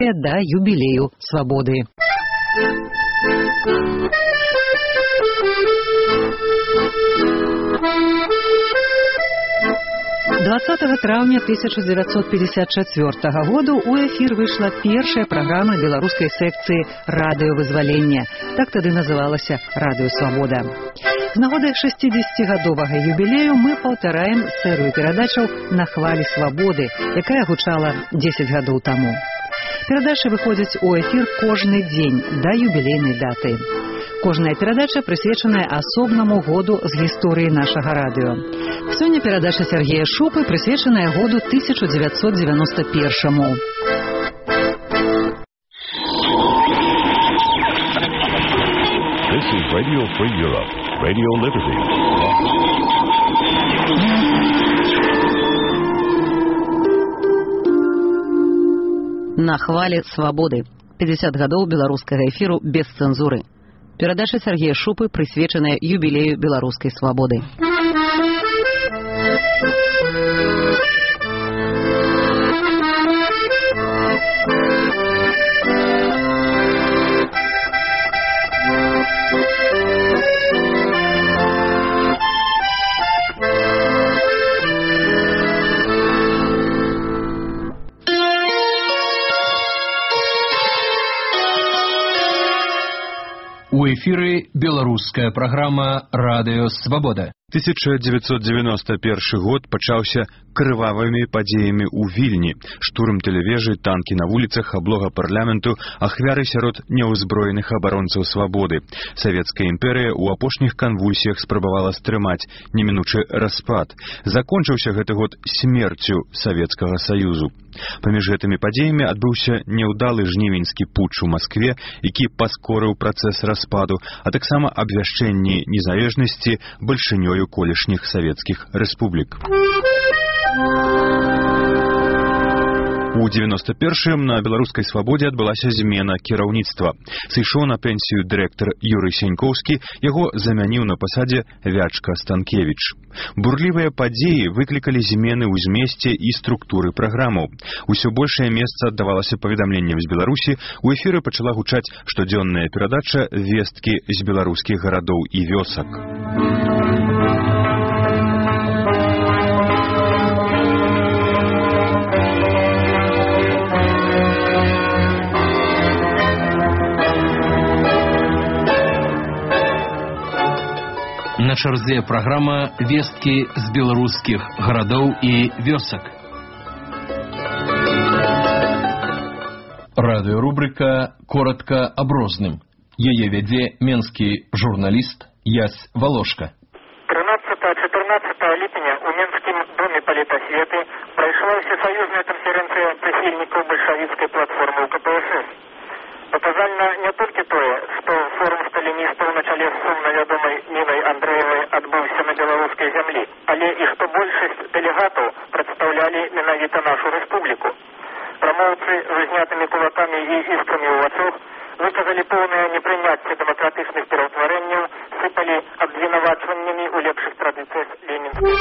гатовыя да юбілею свабоды. 20 траўня 1954 году у эфір выйшла першая праграма беларускай секцыі радыёвызвалення. Так тады называлася «Радыё Свабода». З нагоды 60-гадовага юбілею мы паўтараем серыю перадачаў «На хвалі свабоды», якая гучала 10 гадоў таму. Перадачы выходзяць у эфір кожны дзень да юбілейнай даты. Кожная перадача прысвечаная асобнаму году з гісторыі нашага радыё. Сёння перадача Сергея Шупы прысвечаная году 1991-му. This is Radio Free Europe, Radio Liberty. На хвалі свабоды. 50 гадоў беларускага эфіру без цэнзуры. Перадача Сергея Шупы прысвечаная юбілею беларускай свабоды. У эфіры беларуская праграма «Радыё Свабода». 1991 год пачаўся крывавымі падзеямі ў Вільні. Штурм тэлевежы, танкі на вуліцах, аблога парламенту, ахвяры сярод няўзброеных абаронцаў свабоды. Савецкая імперыя ў апошніх канвульсіях спрабавала стрымаць немінучы распад. Закончыўся гэты год смерцю Савецкага Саюзу. Паміж гэтымі падзеямі адбыўся няўдалы жнівеньскі путч у Маскве, які паскорыў працэс распаду, а таксама абвяшчэнне незалежнасці бальшынёю колішніх савецкіх рэспублік. У 91-м на беларускай свабодзе адбылася змена кіраўніцтва. Сышоў на пенсію дырэктар Юрый Сянькоўскі, яго замяніў на пасадзе Вячка Станкевіч. Бурлівыя падзеі выклікалі змены ў змесце і структуры праграмаў. Усё большае месца аддавалася паведамленням з Беларусі, у эфіры пачала гучаць штодзённая перадача «Весткі з беларускіх гарадоў і вёсак». На чарзе праграма «Весткі з беларускіх гарадоў і вёсак». Радыёрубрыка «Коротка аб розным». Яе вядзе менскі журналіст Ясь Волошка. 13-14 ліпеня у Менскім доме палітасветы прайшла всесоюзная канферэнцыя прыхільнікаў бальшавіцкай платформы ў КПСС. Паказальна не толькі тое, што форум сталіністаў на чале з сумна вядомай Нінай Андрэевай адбыўся на беларускай зямлі, але і што большасць дэлегатаў прадстаўлялі менавіта нашу рэспубліку. Прамоўцы з знятымі кулакамі і іскрамі ў вачах выказалі поўнае непрыняцце дэмакратычных пераўтварэнняў, сыпалі абвінавачваннямі ў лепшых традыцыях ленінскай.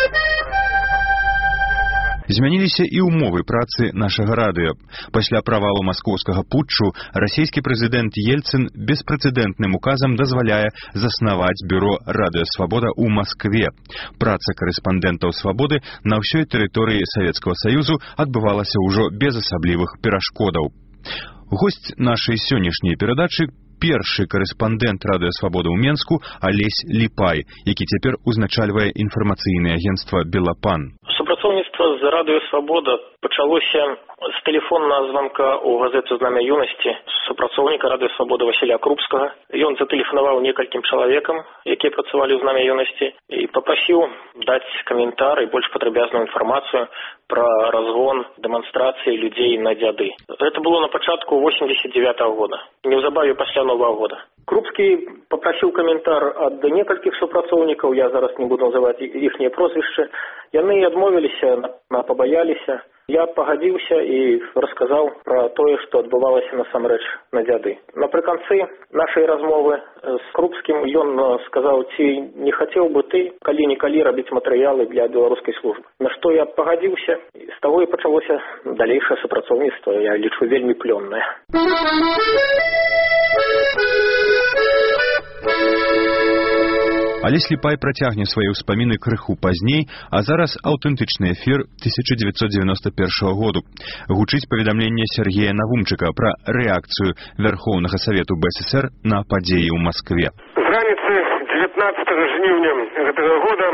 Змяніліся і ўмовы працы нашага радыё. Пасля правалу маскоўскага путчу расійскі прэзідэнт Ельцын беспрэцэдэнтным указам дазваляе заснаваць бюро «Радыё Свабода» ў Маскве. Праца карэспандэнтаў «Свабоды» на ўсёй тэрыторыі Савецкага Саюзу адбывалася ўжо без асаблівых перашкодаў. Госць нашай сённяшняй перадачы першы карэспандэнт «Радыё Свабода» ў Менску Алесь Ліпай, які цяпер узначальвае інфармацыйнае агенцтва «Белапан». Супрацоўніцтва з «Радыё Свабода» пачалося з тэлефоннага званка ў газету «Знамя юнасці» супрацоўніка «Радыё Свабода» Васіля Крупскага. Ён затэлефанаваў некалькім чалавекам, якія працавалі ў «Знамя юнасці», і папрасіў даць каментар і больш падрабязную інфармацыю пра разгон дэманстрацыі людзей на дзяды. Гэта было на пачатку 89-го года, неўзабаве пасля Новага года. Крупскі папрасіў каментар ад некалькіх супрацоўнікаў, я зараз не буду называць іхнія прозвішчы. Яны адмовіліся, пабаяліся, Я пагадзіўся і расказаў пра тое, што адбывалася насамрэч на дзяды. Напрыканцы нашай размовы з Крупскім ён сказаў, ці не хацеў бы ты калі-нікалі рабіць матэрыялы для беларускай службы. На што я пагадзіўся, і з таго і пачалося далейшае супрацоўніцтва, я лічу, вельмі плённае. Але Сліпай працягне свае ўспаміны крыху пазней, а зараз аўтэнтычны эфір 1991 году. Гучыць паведамленне Сергея Навумчыка пра рэакцыю Верхоўнага Савету БССР на падзеі ў Маскве. З раніцы 19 жніўня гэтага года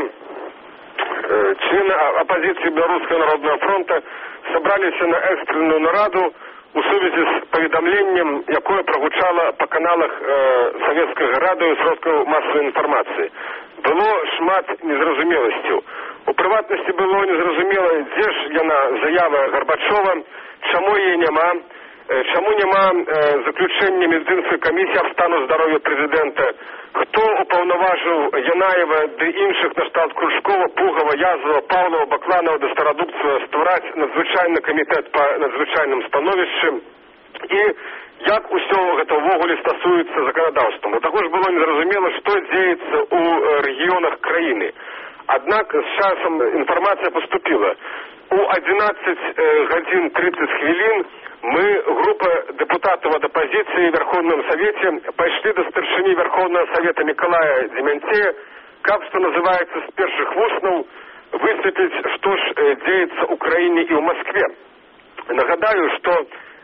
члены апазіцыі Беларускага народнага фронта сабраліся на экстранную нараду у сувязі з паведамленнем, якое прагучала па каналах савецкага радыё і сродкаў масавай інфармацыі. Было шмат незразумеласцяў. У прыватнасці было незразумела, дзе ж яна заява Гарбачова, чаму яе няма, чаму няма заключэння медыцынскай камісіі аб стану здароўя прэзідэнта, хто упаўнаважыў Янаева ды іншых накшталт Кружкова, Пугава, Язова, Паўлова, Бакланова да Старадубцева ствараць надзвычайны камітэт па надзвычайным становішчы і як усё гэта ўвогуле стасуецца заканадаўствам. Да таго ж было незразумела, што дзеецца ў рэгіёнах краіны. Аднак з часам інфармацыя паступіла. У 11 гадзін 30 хвілін мы, група депутатов от оппозиции в Верховном Совете, пошли до старшины Верховного Совета Миколая Дементея, как, что называется, с первых вуснов высветлить, что ж деется в Украине и в Москве. Нагадаю, что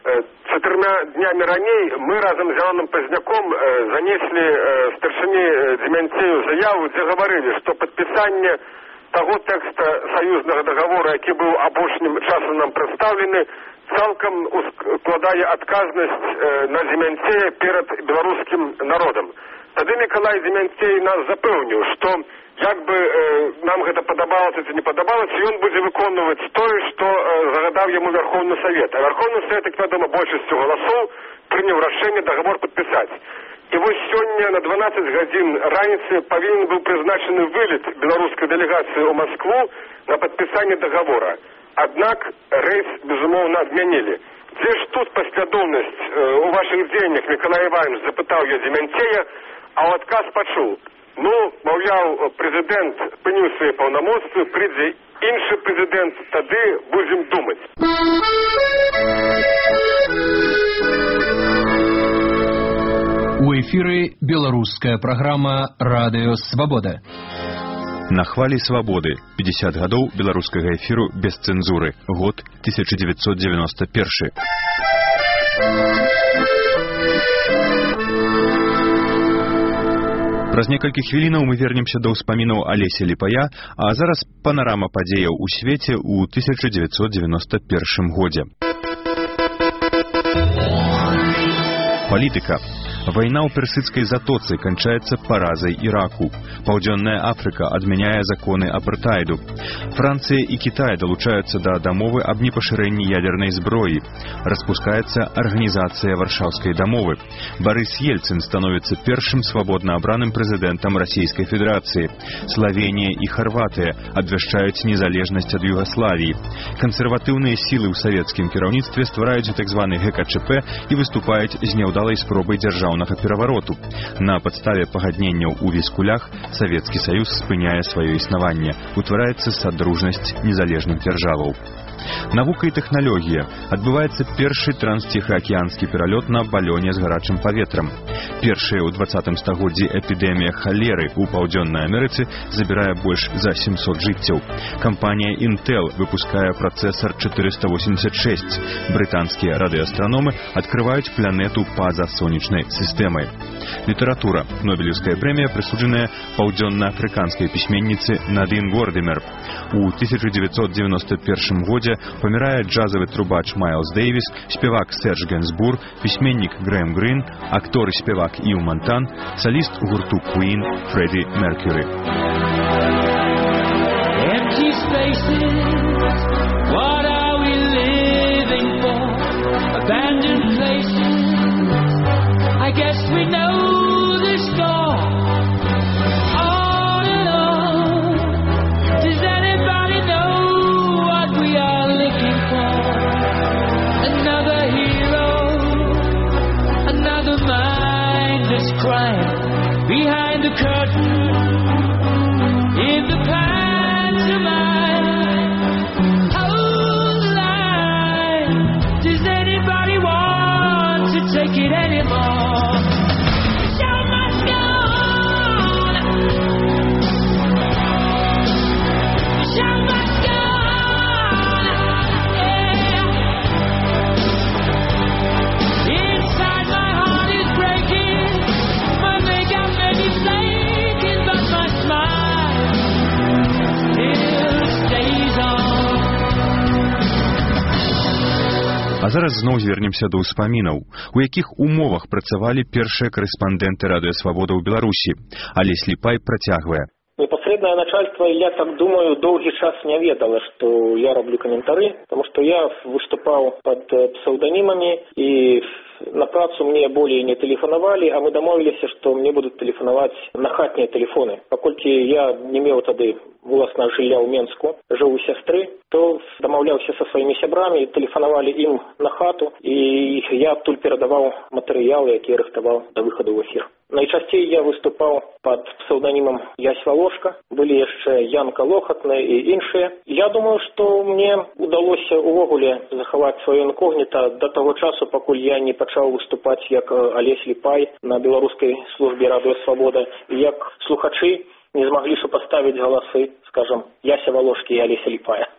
4 днями ранее мы разом с Зеленым Поздняком занесли старшине Дементею заяву, где говорили, что подписание того текста союзного договора, який був апошнім часом нам представлений, цалком укладає адказність на Дементея перед белорусским народом. Тоді Миколай Дементей нас запевнив, що як би нам гэта подобалося чи не подобалося, він буде виконувати те, що загадав йому Верховний Совет. А Верховний Совет, як відомо, більшістю голосів прийняв рішення договор підписати. І ось сьогодні на 12 годин раніці повинен був призначений виліт білоруської делегації у Москву на підписання договора. Однак рейс, безумовно, отменили. Где ж тут послідовність у ваших діяннях, Миколай Іванович, запитав я Дементея, а отказ почув. Ну, мовляв, президент пеняв свої повномочства, прийде інший президент, тоді будемо думати. У эфіры беларуская праграма «Радыё Свабода». На хвалі свабоды. 50 гадоў беларускага эфіру без цэнзуры. Год 1991. Праз некалькі хвілінаў мы вернемся да ўспамінаў Алеся Ліпая, а зараз панарама падзеяў у свеце ў 1991 годзе. Палітыка. Война ў персидскай затоцы кончается поразой Ираку. Паўдзённая Африка отменяя законы апартайду. Франция и Китай долучаются до домовы об непоширении ядерной зброи. Распускается организация Варшавской домовы. Борис Ельцин становится первым свободно обраным президентом Российской Федерации. Словения и Хорватия обвяшчаюць незалежнасць ад Югославии. Консервативные силы ў советскім кіраўніцтве ствараюць так званы ГКЧП и выступаюць з няўдалай спробай дзяржаўнага перавароту. На падставе пагадненняў у Віскулях Савецкі Саюз спыняе сваё існаванне. Утвараецца садружнасць незалежных дзяржаваў. Навука і тэхналогія. Адбываецца першы трансціхаакіянскі пералёт на балёне з гарачым паветрам. Першая ў 20 стагоддзі эпідэмія халеры ў Паўдзённай Амерыцы забірае больш за 700 жыццяў. Кампанія Intel выпускае працэсар 486. Брытанскія радыёастраномы адкрываюць планету па-за сонечнай сістэмай. Літаратура. Нобелевская прэмія прысуджаная паўдзённа-афрыканскай пісьменніцы Надин Гордимер. У 1991 годзе памірае джазавы трубач Майлз Дэйвіс, спевак Серж Генсбур, пісьменнік Грэм Грин, актор і спевак Ів Монтан, соліст гурту Queen Фредді Меркьюрі. Empty spaces, what are we living for? Abandoned places, I guess we know the score. On and on, does anybody know what we are looking for? take it anymore. The show must go on. The show must go on. Yeah. Inside my heart is breaking. My makeup may be flaking, but my smile still stays on. А зараз зноў звернемся да ўспамінаў. У якіх умовах працавалі першыя карэспандэнты Радыё Свабода ў Беларусі? Алесь Ліпай працягвае. Непосредственное начальство, я так думаю, долгий час не ведало, что я роблю комментарии, потому что я выступал под псевдонимами, и на працу мне более не телефоновали, а мы домовились, что мне будут телефоновать на хатние телефоны. Покольки я не имел тогда власного жилья у Менску, жил у сестры, то домовлялся со своими сябрами, телефоновали им на хату, и я оттуда передавал материалы, які рыхтовал до выхода в эфир. Найчастей я выступал под псевдонимом Ясь Волошка, были еще Янка Лохотна и іншие. Я думаю, что мне удалось увогуле заховать свое инкогнито до того часу, покуль я не почал выступать як Алесь Ліпай на белорусской службе Радио Свобода, и як слухачи не змогли сопоставить голосы, скажем, Яся Волошки и Олеся Ліпая.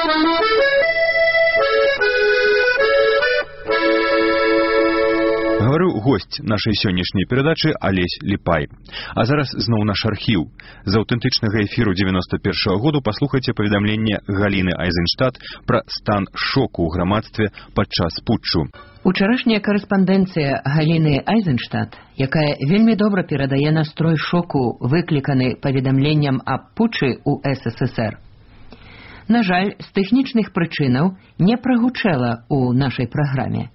Гаварыў госць нашай сённяшняй перадачы Алесь Ліпай. А зараз зноў наш архіў. З аўтэнтычнага эфіру 91-го году паслухайце паведамленне Галіны Айзенштадт пра стан шоку ў грамадстве падчас путчу. Учарашняя карэспандэнцыя Галіны Айзенштадт, якая вельмі добра перадае настрой шоку, выкліканы паведамленнем аб путчы ў СССР. На жаль, з тэхнічных прычынаў не прагучэла ў нашай праграме.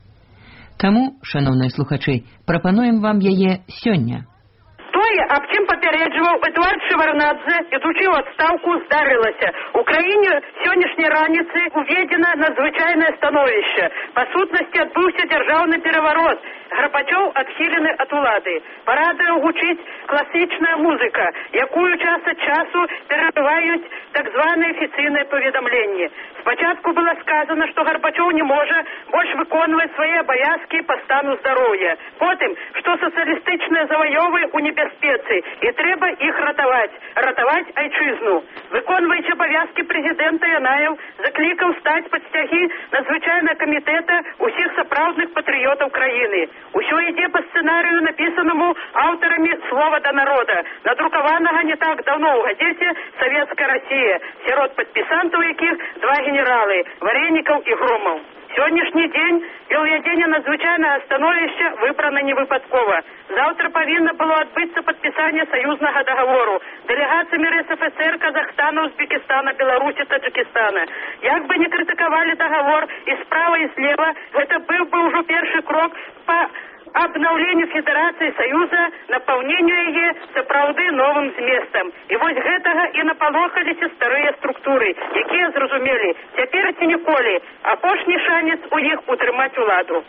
Таму, шановныя слухачы, прапануем вам яе сёння. Тое, аб чым папярэджваў Эдуард Шеварнадзе, ідучы ў адстаўку, здарылася. У краіне сённяшняй раніцы уведзена надзвычайнае становішча. Па сутнасці адбыўся дзяржаўны пераварот. Гарбачоў адхілены ад улады. Па радыё гучыць класічная музыка, якую час ад часу перабываюць так званыя афіцыйныя паведамленні. Спачатку было сказано, што Гарбачоў не можа больш выконваць свае абавязкі па стану здароўя. Потым, што сацыялістычныя заваёвы ў небяспецы і трэба іх ратаваць айчызну. Выконваючы абавязкі прэзідэнта Янаев заклікаў стаць пад сцягі надзвычайнага камітэта ўсіх сапраўдных патрыётаў краіны. Усё ідзе па сцэнарыю, напісанаму аўтарамі «Слова да народа», надрукаванага не так даўно ў газеце «Савецкая Расія», сярод падпісантаў якіх два генералы – Варенікаў і Громаў. Сённяшні дзень для ўвядзення надзвычайнага становішча выбрана невыпадкова. Заўтра павінна было адбыцца падпісанне саюзнага дагавору дэлегацыямі РСФСР, Казахстана, Узбекістана, Беларусі, Таджикістана. Як бы не крытыкавалі дагавор і справа, і злева, гэта быў бы ўжо першы крок па абнаўленню Федэрацыі Саюза, напаўненню яе сапраўды новым зместам. І вось гэтага і напалохаліся старыя структуры, якія зразумелі, цяпер ці ніколі апошні шанец у іх утрымаць уладу.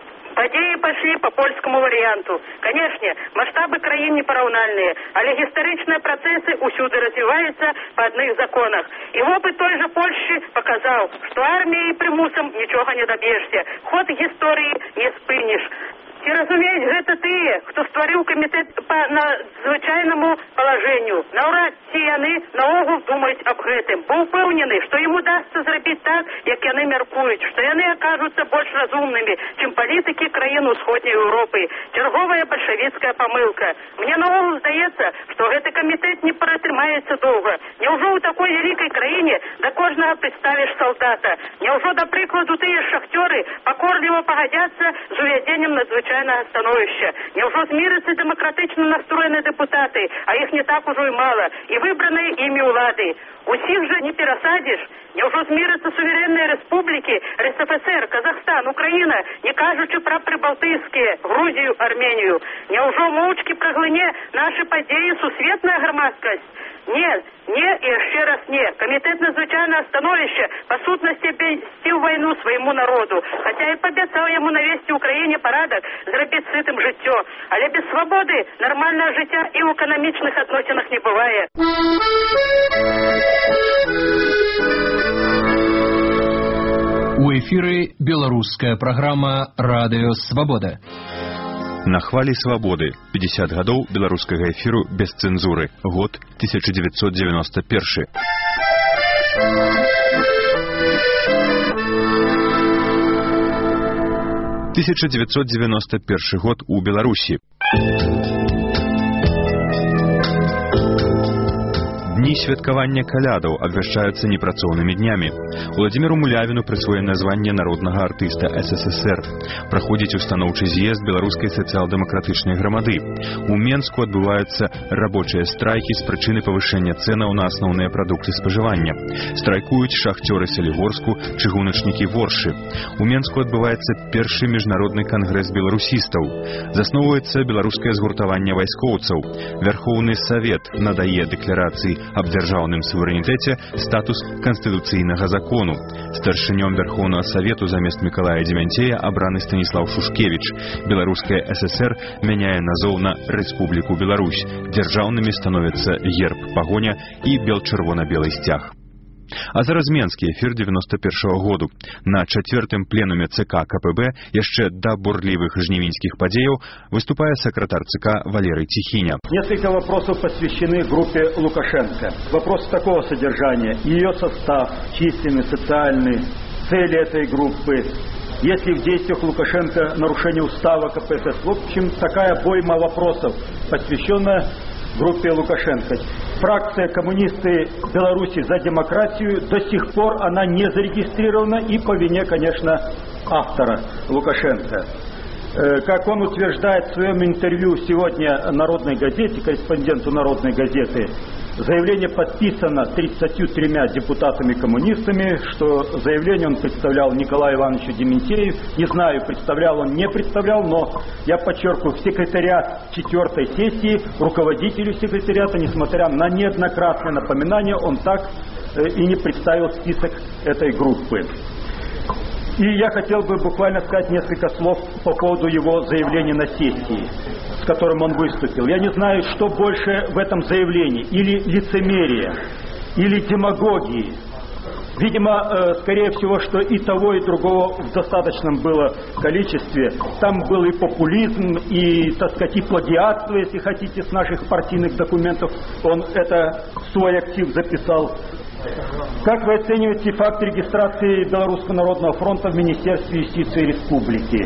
Падзеі пайшлі па польскаму варыянту. Канешне, маштабы краін непараўнальныя, але гістарычныя працэсы ўсюды развіваюцца па адных законах. І вопыт той жа Польшчы паказаў, што арміяй і прымусам нічога не даб'ешся. Ход гісторыі не спыніш. Ці разумеюць гэта тыя, хто стварыў камітэт па надзвычайнаму палажэнню. Наўрад ці яны наогул думаюць аб гэтым, бо ўпэўнены, што ім удасца зрабіць так, як яны мяркуюць, што яны акажуцца больш разумнымі, чым палітыкі краін Усходняй Еўропы. Чарговая бальшавіцкая памылка. Мне наогул здаецца, што гэты камітэт не пратрымаецца доўга. Няўжо ў такой вялікай краіне да кожнага прадставіш салдата? Няўжо, да прыкладу, тыя шахцёры пакорліва пагадзяцца з увядзеннем надзвычайнага становішча? Няўжо змірацца дэмакратычна настроеныя дэпутаты, а іх не так ужо і мала, і выбраныя імі ўлады? Усіх жа не перасадзіш. Няўжо змірацца суверэнныя рэспублікі РСФСР, Казахстан, Украіна, не кажучы пра прыбалтыйскія, Грузію, Арменію? Няўжо моўчкі праглыне нашы падзеі сусветная грамадскасць? Не і яшчэ раз не. Камітэт надзвычайнага становішча па сутнасці абвясціў вайну свайму народу, хаця і паабяцаў яму навесці ў краіне парадак, зрабіць сытым жыццё. Але без свабоды нармальнага жыцця і ў эканамічных адносінах не бывае. У эфіры беларуская праграма «Радыё Свабода». На хвалі свабоды 50 гадоў беларускага эфіру без цэнзуры. Год 1991. «1991 год у Беларусі. Дні святкавання калядаў абвяшчаюцца непрацоўнымі днямі. Владимиру Мулявіну прысвоена званне народнага артыста СССР. Праходзіць устаноўчы з'езд беларускай сацыял-дэмакратычнай грамады. У Менску адбываюцца рабочыя страйкі з прычыны павышэння цэнаў на асноўныя прадукты спажывання. Страйкуюць шахцёры Салігорску, чыгуначнікі Воршы. У Менску адбываецца першы міжнародны кангрэс беларусістаў. Засноўваецца беларускае згуртаванне вайскоўцаў. Вярхоўны Савет надае дэкларацыі аб дзяржаўным суверэнітэце статус канстытуцыйнага закону. Старшынём Вярхоўнага Савету замест Мікалая Дземянцея абраны Станіслаў Шушкевіч. Беларуская ССР мяняе назоў на Рэспубліку Беларусь. Дзяржаўнымі становяцца герб, пагоня і бел-чырвона-белы сцяг. А зараз менскі эфір 91-го году. На 4-м пленуме ЦК КПБ яшчэ да бурлівых жнівеньскіх падзеяў выступае сакратар ЦК Валерий Тихиня. Несколько вопросов посвящены группе Лукашенко. Вопрос такого содержания. Ее состав, численный, социальный, цели этой группы. Есть ли в действиях Лукашенко нарушение устава КПСС? В общем, такая бойма вопросов, посвященная группе Лукашенко. Фракция «Коммунисты Беларуси за демократию» до сих пор она не зарегистрирована и по вине, конечно, автора Лукашенко. Как он утверждает в своем интервью сегодня Народной газете, корреспонденту Народной газеты, заявление подписано 33 депутатами-коммунистами, что заявление он представлял Николаю Ивановичу Дементееву. Не знаю, представлял он, не представлял, но я подчеркиваю, секретариат 4-й сессии, руководителю секретариата, несмотря на неоднократное напоминание, он так и не представил список этой группы. И я хотел бы буквально сказать несколько слов по поводу его заявления на сессии, с которым он выступил. Я не знаю, что больше в этом заявлении, или лицемерие, или демагогии. Видимо, скорее всего, что и того, и другого в достаточном было количестве. Там был и популизм, и, так сказать, и плагиатство, если хотите, с наших партийных документов. Он это в свой актив записал. Как вы оцениваете факт регистрации Белорусского народного фронта в Министерстве юстиции Республики?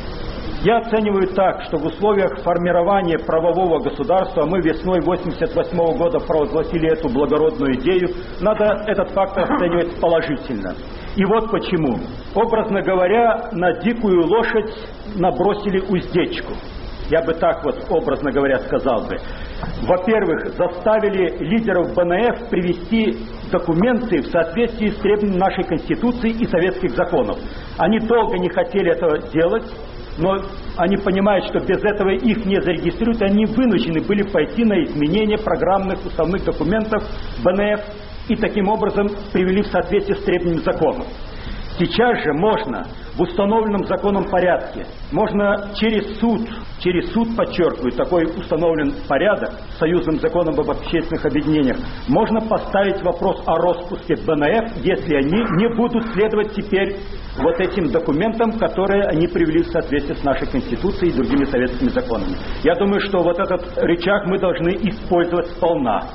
Я оцениваю так, что в условиях формирования правового государства, мы весной 1988 года провозгласили эту благородную идею, надо этот факт оценивать положительно. И вот почему. Образно говоря, на дикую лошадь набросили уздечку. Я бы так вот, образно говоря, сказал бы. Во-первых, заставили лидеров БНФ привести документы в соответствии с требованиями нашей Конституции и советских законов. Они долго не хотели этого делать, но они понимают, что без этого их не зарегистрируют, и они вынуждены были пойти на изменение программных уставных документов БНФ и таким образом привели в соответствие с требованиями законов. Сейчас же можно в установленном законом порядке, можно через суд, подчеркиваю, такой установлен порядок, союзным законом об общественных объединениях, можно поставить вопрос о распуске БНФ, если они не будут следовать теперь вот этим документам, которые они привели в соответствие с нашей Конституцией и другими советскими законами. Я думаю, что вот этот рычаг мы должны использовать сполна.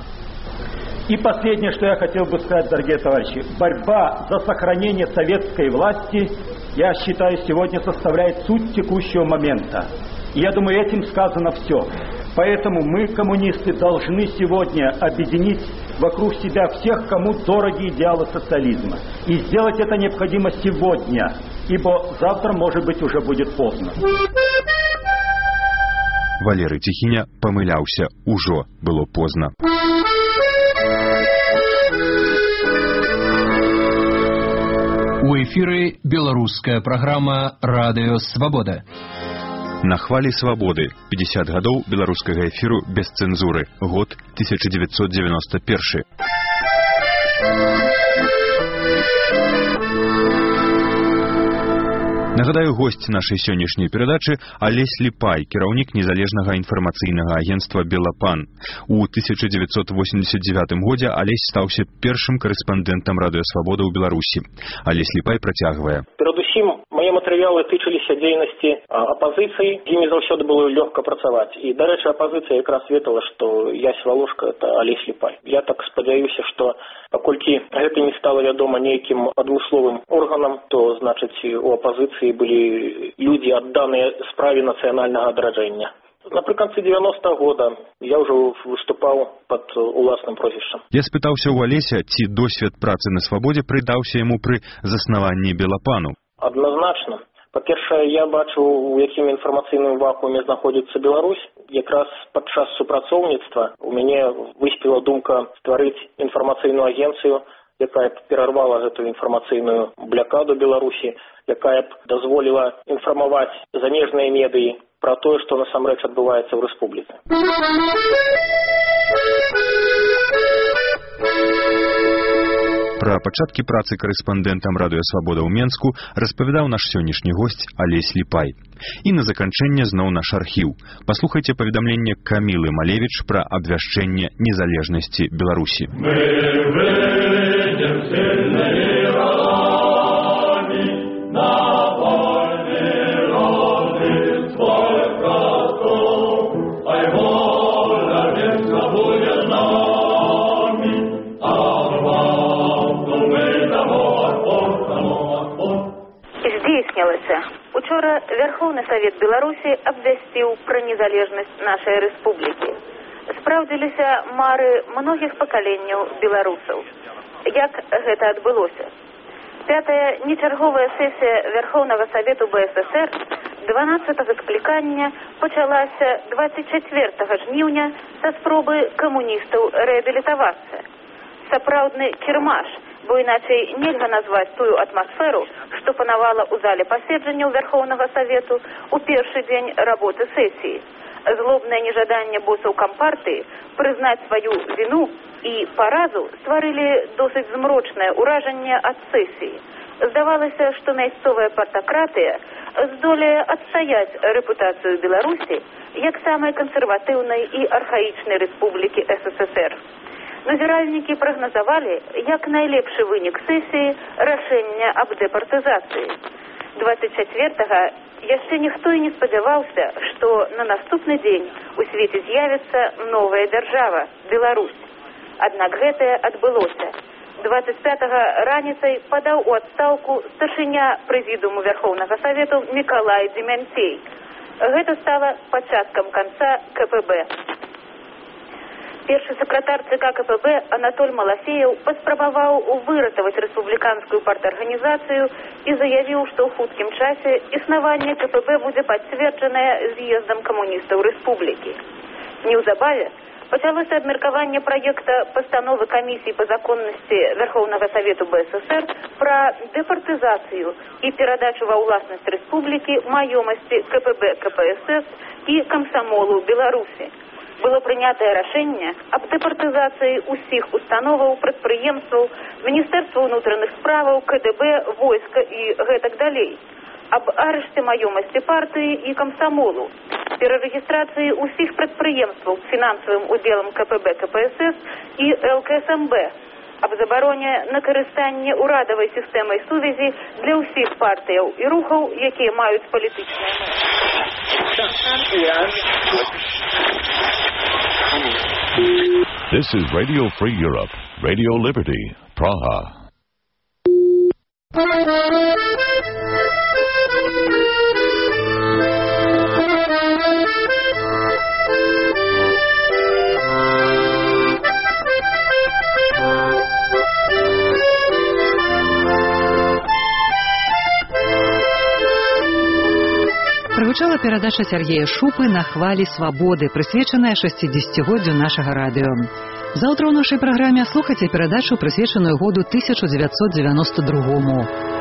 И последнее, что я хотел бы сказать, дорогие товарищи. Борьба за сохранение советской власти, я считаю, сегодня составляет суть текущего момента. И я думаю, этим сказано все. Поэтому мы, коммунисты, должны сегодня объединить вокруг себя всех, кому дороги идеалы социализма. И сделать это необходимо сегодня, ибо завтра, может быть, уже будет поздно. Валерий Тихиня помыляўся, ужо было поздно. У эфіры беларуская праграма «Радыё Свабода». На хвалі свабоды 50 гадоў беларускага эфіру без цэнзуры. Год 1991. Нагадаю, госць нашай сённяшняй перадачы Алесь Ліпай, кіраўнік незалежнага інфармацыйнага агенцтва «Белапан». У 1989 годзе Алесь стаўся першым карэспандэнтам радыё Свабода ў Беларусі. Алесь Ліпай працягвае. Перадусім, Мае матэрыялы тычыліся дзейнасці апазіцыі, з імі заўсёды было лёгка працаваць. І, дарэчы, апазіцыя якраз ведала, што Ясь Валошка – это Алесь Ліпай. Я так спадзяюся, што паколькі гэта не стала вядома нейкім адмысловым органам, то, значыць, у апазіцыі былі людзі, адданыя справе нацыянальнага адраджэння. Напрыканцы 90-го года я ўжо выступаў пад уласным прозвішчам. Я спытаўся ў Алеся, ці досвед працы на свабодзе прыдаўся яму пры заснаванні Белапану. Адназначна. Па-першае, я бачу, у якім інфармацыйным вакууме знаходзіцца Беларусь. Якраз падчас супрацоўніцтва у мяне выспела думка стварыць інфармацыйную агенцыю, якая б перарвала гэтую інфармацыйную блякаду Беларусі, якая б дазволіла інфармаваць замежныя медыі пра тое, што насамрэч адбываецца ў рэспубліцы. Пра пачаткі працы карэспандэнтам Радыё Свабода ў Менску распавядаў наш сённяшні госць Алесь Ліпай. І на заканчэнне зноў наш архіў. Паслухайце паведамленне Камілы Малевіч пра абвяшчэнне незалежнасці Беларусі. Мы выйдем сильные рами на вольный роды свой простор, ай воля вечно будет нами, а здзейснілася. Учора Верховны Савет Беларусі абвясціў пра незалежнасць нашай рэспублікі. Спраўдзіліся мары многіх пакаленняў беларусаў. Як гэта адбылося? 5-я нечарговая сесія Верховнага Савету БССР 12-го склікання пачалася 24 жніўня са спробы камуністаў рэабілітавацца. Сапраўдны кірмаш, бо іначай нельга назваць тую атмасферу, што панавала ў зале паседжанняў Верховнага Савету ў першы дзень работы сесіі. Злобнае нежаданне босаў кампартыі прызнаць сваю віну і паразу стварылі досыць змрочнае ўражанне ад сесіі. Здавалася, што мясцовая партакратыя здолее адстаяць рэпутацыю Беларусі як самай кансерватыўнай і архаічнай рэспублікі СССР. Назіральнікі прагназавалі як найлепшы вынік сесіі рашэння аб дэпартызацыі. 24-го яшчэ ніхто і не спадзяваўся, што на наступны дзень у свеце з'явіцца новая дзяржава – Беларусь. Аднак гэтае адбылося. 25-го раніцай падаў у адстаўку старшыня прэзідыуму Верховнага Савету Мікалай Дземянцей. Гэта стала пачаткам канца КПБ. Першы сакратар ЦК КПБ Анатоль Малафеев паспрабаваў выратаваць рэспубліканскую партарганізацыю і заявіў, што ў хуткім часе існаванне КПБ будзе пацверджанае з'ездам камуністаў рэспублікі. Неўзабаве пачалося абмеркаванне праекта пастановы камісіі па законнасці Верховнага Савету БССР пра дэпартызацыю і перадачу ва ўласнасць рэспублікі маёмасці КПБ КПСС і камсамолу Беларусі. Было прынятае рашэнне аб дэпартызацыі ўсіх установаў, прадпрыемстваў, Міністэрства ўнутраных справаў, КДБ, войска і гэтак далей. Аб арышце маёмасці партыі і камсамолу, перарэгістрацыі ўсіх прадпрыемстваў з фінансавым удзелам КПБ КПСС і ЛКСМБ, аб забароне на карыстанне ўрадавай сістэмай сувязі для ўсіх партыяў і рухаў, якія маюць палітычныя This is Radio Free Europe, Radio Liberty, Praha. Прагучала перадача Сергея Шупы на хвалі свабоды, прысвечаная 60-годдзю нашага радыё. Заўтра ў нашай праграме слухайце перадачу, прысвечаную году 1992-му.